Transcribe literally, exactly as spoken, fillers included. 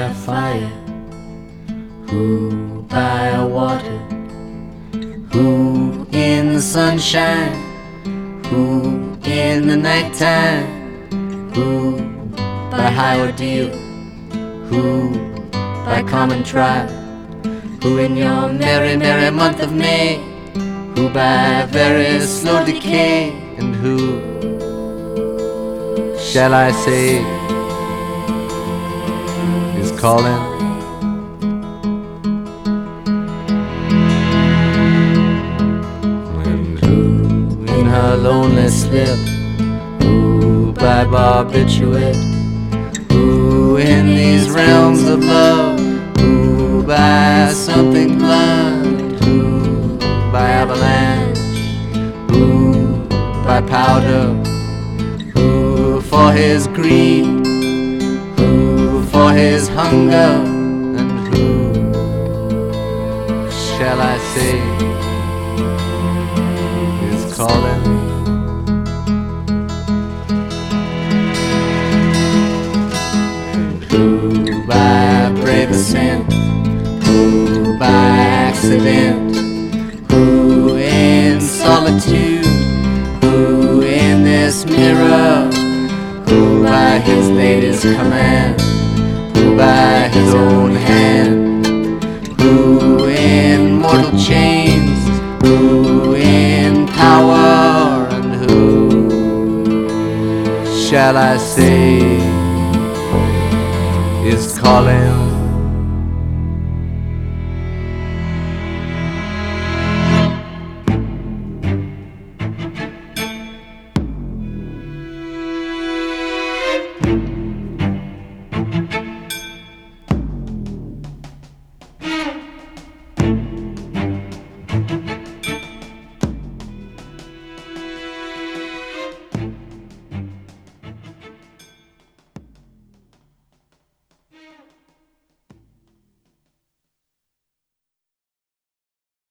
a fire? Who by a water? Who in the sunshine? Who in the nighttime? Who by high ordeal? Who by common trial? Who in your merry, merry month of May? Who by very slow decay? And who shall I say is calling? And who in her lonely slip? Who by barbiturate? Who in these realms of love? Who by something blunt? Who by avalanche? Who by powder? Who for his greed? Who for his hunger? And who shall I say is calling? Who by brave ascent? Who by accident? Who in solitude? Who in this mirror? Who by his lady's command? Who by his own hand? Who in mortal chains? Who in power? And who shall I say is calling?